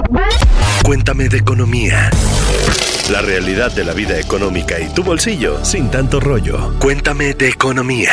Cuéntame de economía. La realidad de la vida económica y tu bolsillo sin tanto rollo. Cuéntame de economía.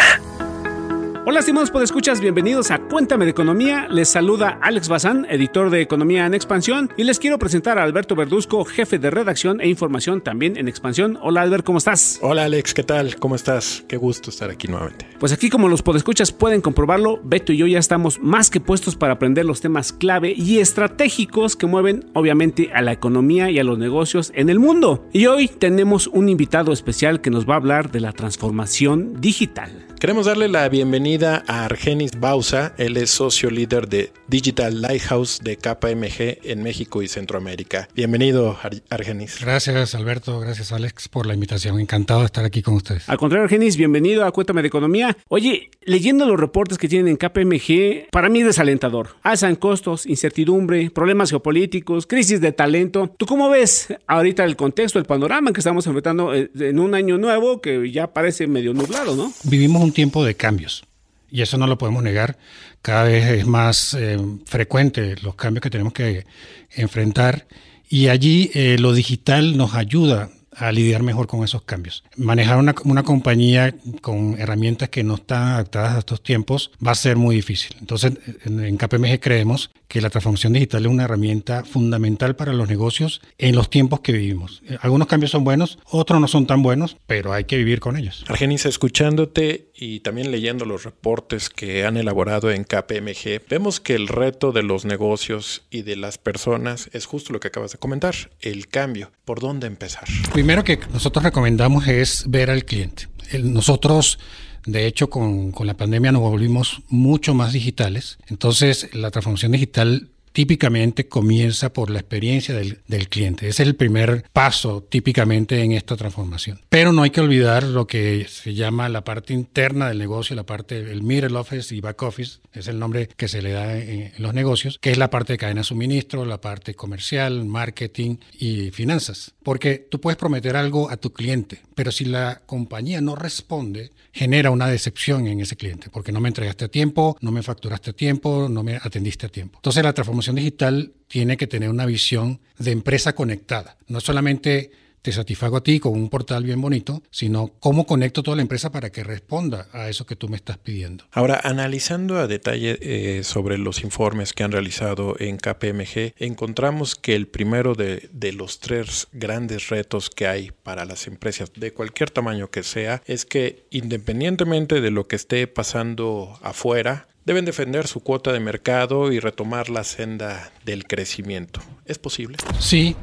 Hola, estimados podescuchas, bienvenidos a Cuéntame de Economía. Les saluda Alex Bazán, editor de Economía en Expansión, y les quiero presentar a Alberto Verduzco, jefe de redacción e información también en Expansión. Hola, Albert, ¿cómo estás? Hola, Alex, ¿qué tal? ¿Cómo estás? Qué gusto estar aquí nuevamente. Pues aquí, como los podescuchas pueden comprobarlo, Beto y yo ya estamos más que puestos para aprender los temas clave y estratégicos que mueven, obviamente, a la economía y a los negocios en el mundo. Y hoy tenemos un invitado especial que nos va a hablar de la transformación digital. Queremos darle la bienvenida a Argenis Bauza. Él es socio líder de Digital Lighthouse de KPMG en México y Centroamérica. Bienvenido, Argenis. Gracias, Alberto. Gracias, Alex, por la invitación. Encantado de estar aquí con ustedes. Al contrario, Argenis, bienvenido a Cuéntame de Economía. Oye, leyendo los reportes que tienen en KPMG, para mí es desalentador. Alza en costos, incertidumbre, problemas geopolíticos, crisis de talento. ¿Tú cómo ves ahorita el contexto, el panorama que estamos enfrentando en un año nuevo que ya parece medio nublado, ¿no? Vivimos un tiempo de cambios y eso no lo podemos negar. Cada vez es más frecuente los cambios que tenemos que enfrentar y allí lo digital nos ayuda a lidiar mejor con esos cambios. Manejar una compañía con herramientas que no están adaptadas a estos tiempos va a ser muy difícil. Entonces, en KPMG creemos que la transformación digital es una herramienta fundamental para los negocios en los tiempos que vivimos. Algunos cambios son buenos, otros no son tan buenos, pero hay que vivir con ellos. Argenis, escuchándote y también leyendo los reportes que han elaborado en KPMG, vemos que el reto de los negocios y de las personas es justo lo que acabas de comentar, el cambio. ¿Por dónde empezar? Primero que nosotros recomendamos es ver al cliente. Nosotros, de hecho, con la pandemia nos volvimos mucho más digitales. Entonces, la transformación digital típicamente comienza por la experiencia del cliente. Ese es el primer paso típicamente en esta transformación. Pero no hay que olvidar lo que se llama la parte interna del negocio, la parte del middle office y back office, es el nombre que se le da en los negocios, que es la parte de cadena de suministro, la parte comercial, marketing y finanzas. Porque tú puedes prometer algo a tu cliente, pero si la compañía no responde, genera una decepción en ese cliente, porque no me entregaste a tiempo, no me facturaste a tiempo, no me atendiste a tiempo. Entonces la transformación digital tiene que tener una visión de empresa conectada. No solamente te satisfago a ti con un portal bien bonito, sino cómo conecto toda la empresa para que responda a eso que tú me estás pidiendo. Ahora, analizando a detalle sobre los informes que han realizado en KPMG, encontramos que el primero de los tres grandes retos que hay para las empresas de cualquier tamaño que sea es que independientemente de lo que esté pasando afuera, deben defender su cuota de mercado y retomar la senda del crecimiento. ¿Es posible? Sí.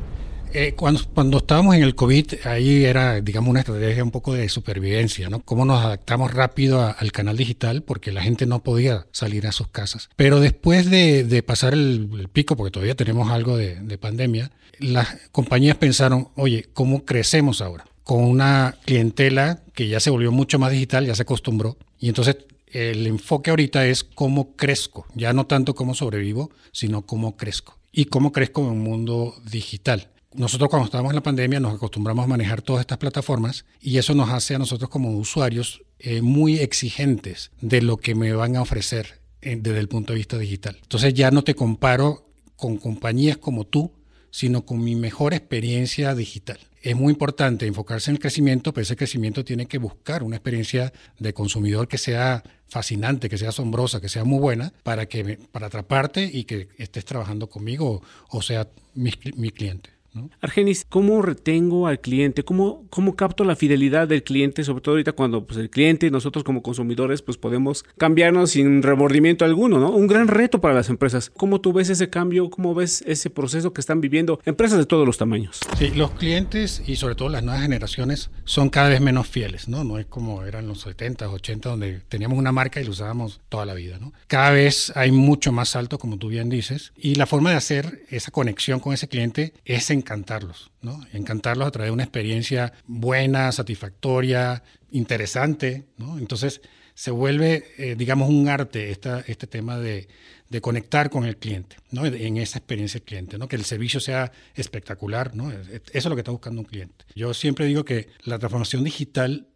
Cuando estábamos en el COVID, ahí era, digamos, una estrategia un poco de supervivencia, ¿no? Cómo nos adaptamos rápido al canal digital porque la gente no podía salir a sus casas. Pero después de pasar el pico, porque todavía tenemos algo de pandemia, las compañías pensaron, oye, ¿cómo crecemos ahora? Con una clientela que ya se volvió mucho más digital, ya se acostumbró. Y entonces el enfoque ahorita es cómo crezco, ya no tanto cómo sobrevivo, sino cómo crezco. Y cómo crezco en un mundo digital. Nosotros cuando estábamos en la pandemia nos acostumbramos a manejar todas estas plataformas y eso nos hace a nosotros como usuarios muy exigentes de lo que me van a ofrecer desde el punto de vista digital. Entonces ya no te comparo con compañías como tú, sino con mi mejor experiencia digital. Es muy importante enfocarse en el crecimiento, pero ese crecimiento tiene que buscar una experiencia de consumidor que sea fascinante, que sea asombrosa, que sea muy buena para atraparte y que estés trabajando conmigo o sea mi cliente, ¿no? Argenis, ¿cómo retengo al cliente? ¿Cómo capto la fidelidad del cliente? Sobre todo ahorita cuando el cliente, nosotros como consumidores, pues podemos cambiarnos sin remordimiento alguno, ¿no? Un gran reto para las empresas. ¿Cómo tú ves ese cambio? ¿Cómo ves ese proceso que están viviendo empresas de todos los tamaños? Sí, los clientes y sobre todo las nuevas generaciones son cada vez menos fieles, ¿no? No es como eran los 70, 80, donde teníamos una marca y la usábamos toda la vida, ¿no? Cada vez hay mucho más salto, como tú bien dices, y la forma de hacer esa conexión con ese cliente es encantarlos, ¿no? Encantarlos a través de una experiencia buena, satisfactoria, interesante, ¿no? Entonces se vuelve, digamos, un arte este tema de conectar con el cliente, ¿no? En esa experiencia del cliente, ¿no? Que el servicio sea espectacular, ¿no? Eso es lo que está buscando un cliente. Yo siempre digo que la transformación digital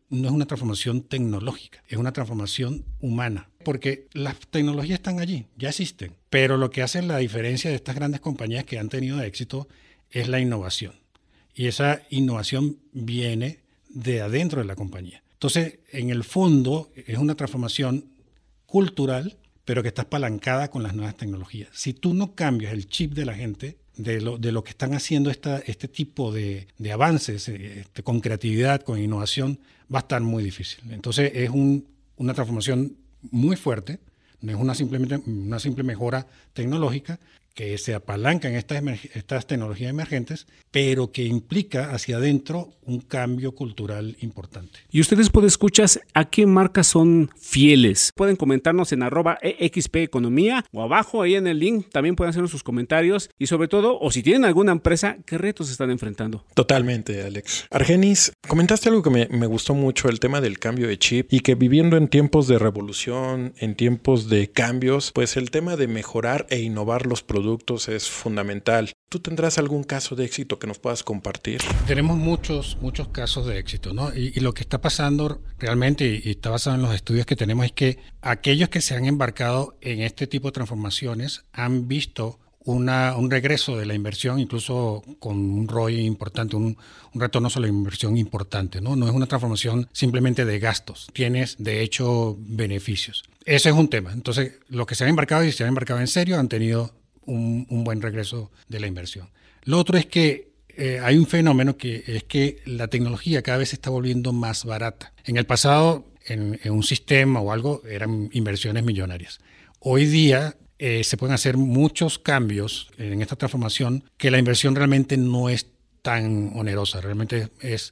no es una transformación tecnológica, es una transformación humana. Porque las tecnologías están allí, ya existen. Pero lo que hace la diferencia de estas grandes compañías que han tenido éxito es la innovación. Y esa innovación viene de adentro de la compañía. Entonces, en el fondo, es una transformación cultural, pero que está apalancada con las nuevas tecnologías. Si tú no cambias el chip de la gente, de lo que están haciendo este tipo de avances con creatividad, con innovación, va a estar muy difícil. Entonces, es una transformación muy fuerte, no es una simple mejora tecnológica que se apalanca en estas tecnologías emergentes, pero que implica hacia adentro un cambio cultural importante. Y ustedes, podescuchas, ¿a qué marcas son fieles? Pueden comentarnos en @EXPEconomía o abajo ahí en el link. También pueden hacernos sus comentarios y sobre todo, o si tienen alguna empresa, ¿qué retos están enfrentando? Totalmente, Alex. Argenis, comentaste algo que me gustó mucho, el tema del cambio de chip y que viviendo en tiempos de revolución, en tiempos de cambios, pues el tema de mejorar e innovar los productos es fundamental. ¿Tú tendrás algún caso de éxito que nos puedas compartir? Tenemos muchos casos de éxito, ¿no? Y lo que está pasando realmente, y está basado en los estudios que tenemos, es que aquellos que se han embarcado en este tipo de transformaciones han visto un regreso de la inversión, incluso con un ROI importante, un retorno sobre la inversión importante, ¿no? No es una transformación simplemente de gastos, tienes de hecho beneficios. Ese es un tema. Entonces, los que se han embarcado y se han embarcado en serio han tenido un buen regreso de la inversión. Lo otro es que hay un fenómeno que es que la tecnología cada vez se está volviendo más barata. En el pasado, en un sistema o algo, eran inversiones millonarias. Hoy día se pueden hacer muchos cambios en esta transformación que la inversión realmente no es tan onerosa, realmente es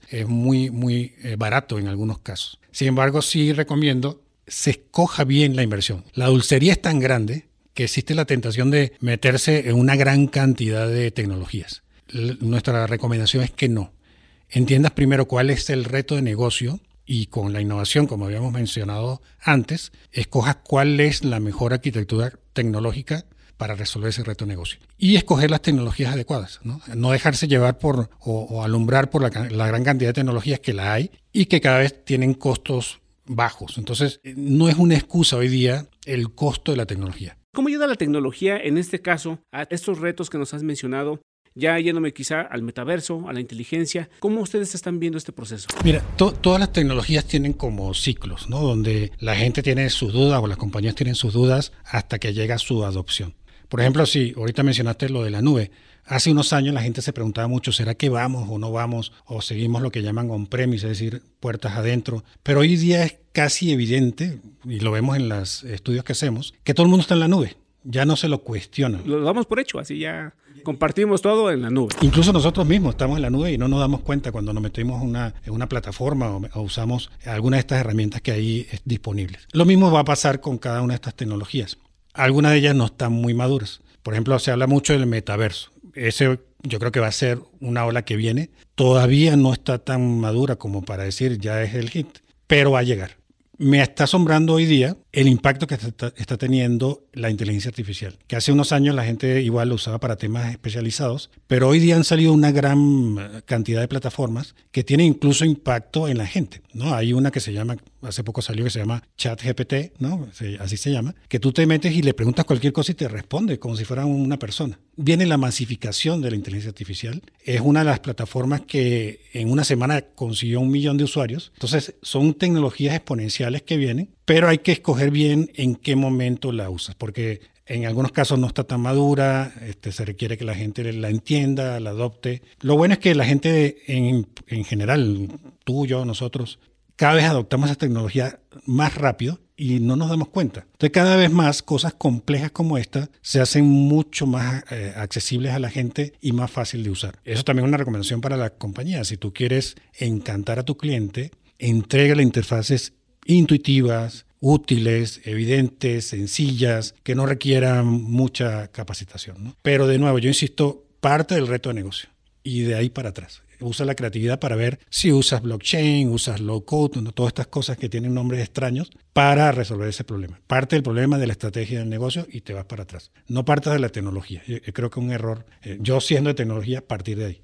muy barato en algunos casos. Sin embargo, sí recomiendo se escoja bien la inversión. La dulcería es tan grande que existe la tentación de meterse en una gran cantidad de tecnologías. Nuestra recomendación es que no. Entiendas primero cuál es el reto de negocio y con la innovación, como habíamos mencionado antes, escojas cuál es la mejor arquitectura tecnológica para resolver ese reto de negocio. Y escoger las tecnologías adecuadas, ¿no? No dejarse llevar o alumbrar por la gran cantidad de tecnologías que la hay y que cada vez tienen costos bajos. Entonces, no es una excusa hoy día el costo de la tecnología. ¿Cómo ayuda la tecnología, en este caso, a estos retos que nos has mencionado? Ya yéndome quizá al metaverso, a la inteligencia, ¿cómo ustedes están viendo este proceso? Mira, todas las tecnologías tienen como ciclos, ¿no? Donde la gente tiene sus dudas o las compañías tienen sus dudas hasta que llega su adopción. Por ejemplo, si ahorita mencionaste lo de la nube, hace unos años la gente se preguntaba mucho, ¿será que vamos o no vamos? O seguimos lo que llaman on-premise, es decir, puertas adentro. Pero hoy día es casi evidente, y lo vemos en los estudios que hacemos, que todo el mundo está en la nube. Ya no se lo cuestionan. Lo damos por hecho, así ya compartimos todo en la nube. Incluso nosotros mismos estamos en la nube y no nos damos cuenta cuando nos metemos en una plataforma o usamos alguna de estas herramientas que hay disponibles. Lo mismo va a pasar con cada una de estas tecnologías. Algunas de ellas no están muy maduras. Por ejemplo, se habla mucho del metaverso. Ese yo creo que va a ser una ola que viene. Todavía no está tan madura como para decir ya es el hit, pero va a llegar. Me está asombrando hoy día el impacto que está teniendo la inteligencia artificial, que hace unos años la gente igual lo usaba para temas especializados, pero hoy día han salido una gran cantidad de plataformas que tienen incluso impacto en la gente, ¿no? Hay una que se llama, hace poco salió, que se llama ChatGPT, ¿no? Así se llama, que tú te metes y le preguntas cualquier cosa y te responde como si fuera una persona. Viene la masificación de la inteligencia artificial, es una de las plataformas que en una semana consiguió 1 millón de usuarios, entonces son tecnologías exponenciales que vienen, pero hay que escoger bien en qué momento la usas, porque en algunos casos no está tan madura, se requiere que la gente la entienda, la adopte. Lo bueno es que la gente en general, tú, yo, nosotros, cada vez adoptamos esa tecnología más rápido y no nos damos cuenta. Entonces, cada vez más cosas complejas como esta se hacen mucho más accesibles a la gente y más fácil de usar. Eso también es una recomendación para la compañía. Si tú quieres encantar a tu cliente, entrégale interfaces intuitivas, útiles, evidentes, sencillas, que no requieran mucha capacitación, ¿no? Pero de nuevo, yo insisto, parte del reto de negocio y de ahí para atrás. Usa la creatividad para ver si usas blockchain, usas low code, ¿no? Todas estas cosas que tienen nombres extraños para resolver ese problema. Parte del problema de la estrategia del negocio y te vas para atrás. No partas de la tecnología. Yo creo que es un error. Yo siendo de tecnología, partir de ahí.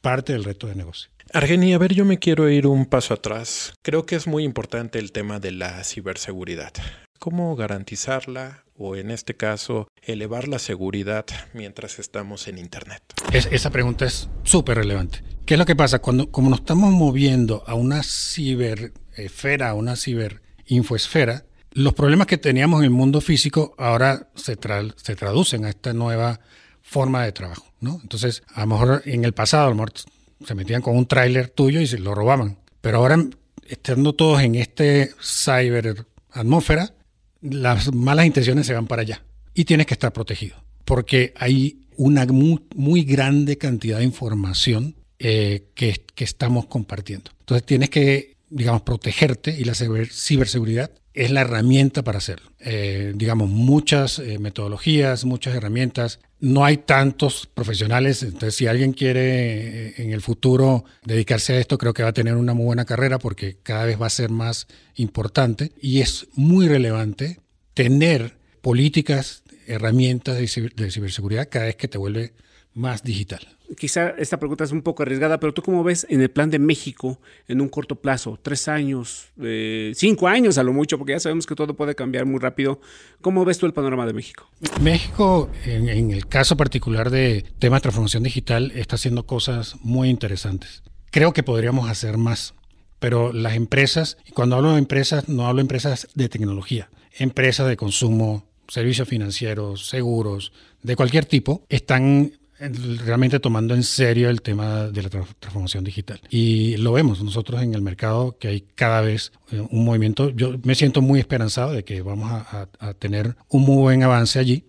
parte del reto de negocio. Argeni, a ver, yo me quiero ir un paso atrás. Creo que es muy importante el tema de la ciberseguridad. ¿Cómo garantizarla o, en este caso, elevar la seguridad mientras estamos en Internet? Esa pregunta es súper relevante. ¿Qué es lo que pasa? Como nos estamos moviendo a una ciberesfera, a una ciberinfoesfera, los problemas que teníamos en el mundo físico ahora se traducen a esta nueva forma de trabajo, ¿no? Entonces, a lo mejor en el pasado, a lo mejor se metían con un tráiler tuyo y se lo robaban. Pero ahora, estando todos en este cyber atmósfera, las malas intenciones se van para allá. Y tienes que estar protegido. Porque hay una muy grande cantidad de información que estamos compartiendo. Entonces tienes que, digamos, protegerte, y la ciberseguridad es la herramienta para hacerlo. Digamos, muchas metodologías, muchas herramientas. No hay tantos profesionales, entonces si alguien quiere en el futuro dedicarse a esto, creo que va a tener una muy buena carrera porque cada vez va a ser más importante y es muy relevante tener políticas, herramientas de ciberseguridad cada vez que te vuelve más digital. Quizá esta pregunta es un poco arriesgada, pero ¿tú cómo ves en el plan de México en un corto plazo? 3 años, 5 años a lo mucho, porque ya sabemos que todo puede cambiar muy rápido. ¿Cómo ves tú el panorama de México? México, en el caso particular de tema de transformación digital, está haciendo cosas muy interesantes. Creo que podríamos hacer más, pero las empresas, y cuando hablo de empresas, no hablo de empresas de tecnología, empresas de consumo, servicios financieros, seguros, de cualquier tipo, están realmente tomando en serio el tema de la transformación digital. Y lo vemos nosotros en el mercado, que hay cada vez un movimiento. Yo me siento muy esperanzado de que vamos a tener un muy buen avance allí.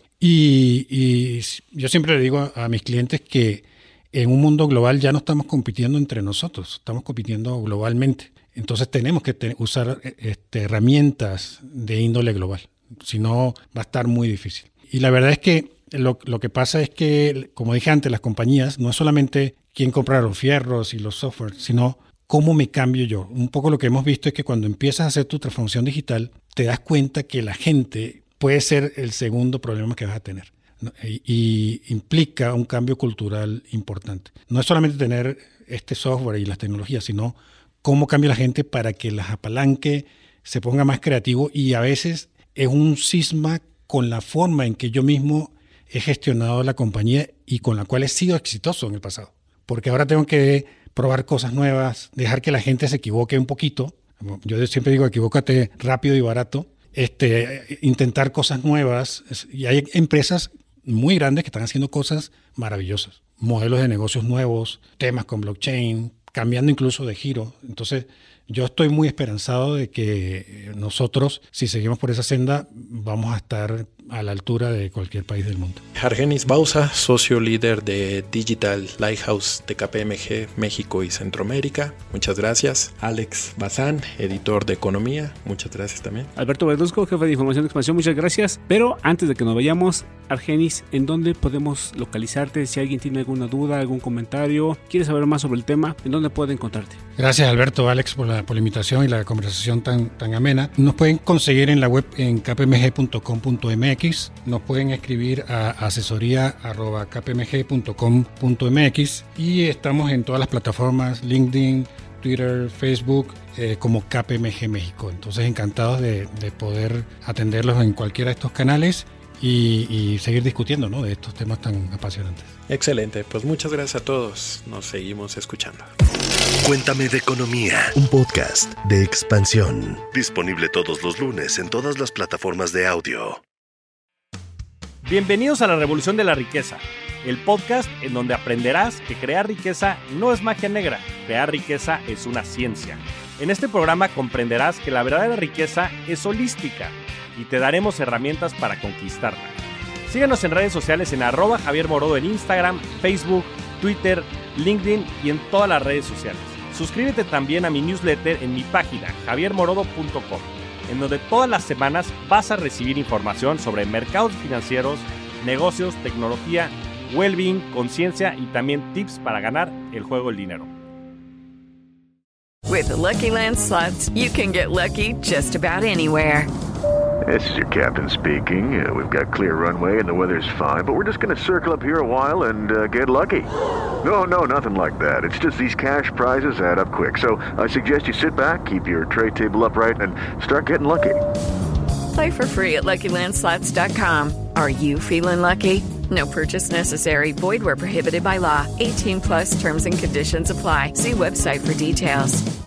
Y yo siempre le digo a mis clientes que en un mundo global ya no estamos compitiendo entre nosotros, estamos compitiendo globalmente. Entonces tenemos que usar herramientas de índole global, si no va a estar muy difícil. Y la verdad es que lo que pasa es que, como dije antes, las compañías no es solamente quién compra los fierros y los software, sino cómo me cambio yo. Un poco lo que hemos visto es que cuando empiezas a hacer tu transformación digital, te das cuenta que la gente puede ser el segundo problema que vas a tener, ¿no? Y implica un cambio cultural importante. No es solamente tener este software y las tecnologías, sino cómo cambia la gente para que las apalanque, se ponga más creativo, y a veces es un cisma con la forma en que yo mismo he gestionado la compañía y con la cual he sido exitoso en el pasado. Porque ahora tengo que probar cosas nuevas, dejar que la gente se equivoque un poquito. Yo siempre digo, equivócate rápido y barato. Intentar cosas nuevas. Y hay empresas muy grandes que están haciendo cosas maravillosas. Modelos de negocios nuevos, temas con blockchain, cambiando incluso de giro. Entonces, yo estoy muy esperanzado de que nosotros, si seguimos por esa senda, vamos a estar a la altura de cualquier país del mundo. Argenis Bauza, socio líder de Digital Lighthouse de KPMG México y Centroamérica, muchas gracias. Alex Bazán, editor de Economía, muchas gracias también. Alberto Verduzco, jefe de Información de Expansión, muchas gracias. Pero antes de que nos vayamos, Argenis, ¿en dónde podemos localizarte? Si alguien tiene alguna duda, algún comentario, quiere saber más sobre el tema, ¿en dónde puede encontrarte? Gracias, Alberto, Alex, por la invitación y la conversación tan amena. Nos pueden conseguir en la web en kpmg.com.mx. Nos pueden escribir a asesoría@kpmg.com.mx y estamos en todas las plataformas, LinkedIn, Twitter, Facebook, como KPMG México. Entonces, encantados de poder atenderlos en cualquiera de estos canales y seguir discutiendo, ¿no?, de estos temas tan apasionantes. Excelente, pues muchas gracias a todos. Nos seguimos escuchando. Cuéntame de Economía, un podcast de Expansión. Disponible todos los lunes en todas las plataformas de audio. Bienvenidos a La Revolución de la Riqueza, el podcast en donde aprenderás que crear riqueza no es magia negra, crear riqueza es una ciencia. En este programa comprenderás que la verdadera riqueza es holística y te daremos herramientas para conquistarla. Síguenos en redes sociales en @JavierMorodo en Instagram, Facebook, Twitter, LinkedIn y en todas las redes sociales. Suscríbete también a mi newsletter en mi página javiermorodo.com, en donde todas las semanas vas a recibir información sobre mercados financieros, negocios, tecnología, well-being, conciencia y también tips para ganar el juego del dinero. With the Lucky Land Slots, you can get lucky just about anywhere. This is your captain speaking. We've got clear runway and the weather's fine, but we're just going to circle up here a while and get lucky. No, nothing like that. It's just these cash prizes add up quick. So I suggest you sit back, keep your tray table upright, and start getting lucky. Play for free at LuckyLandSlots.com. Are you feeling lucky? No purchase necessary. Void where prohibited by law. 18+ terms and conditions apply. See website for details.